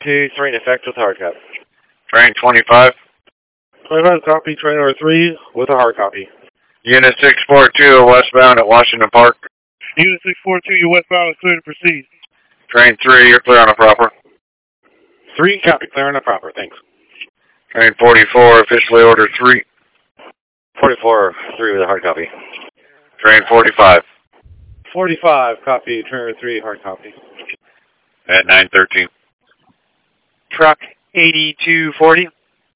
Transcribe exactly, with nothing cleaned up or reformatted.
two, three in effect with hard copy. Train twenty-five. twenty-five copy, train number three with a hard copy. Unit six four two westbound at Washington Park. Unit six four two, you're westbound and clear to proceed. Train three, you're clear on a proper. three copy, clear on a proper, thanks. Train forty-four, officially order three. forty-four, three with a hard copy. Train forty-five. forty-five copy, train number three, hard copy. At nine thirteen. Truck eighty-two forty.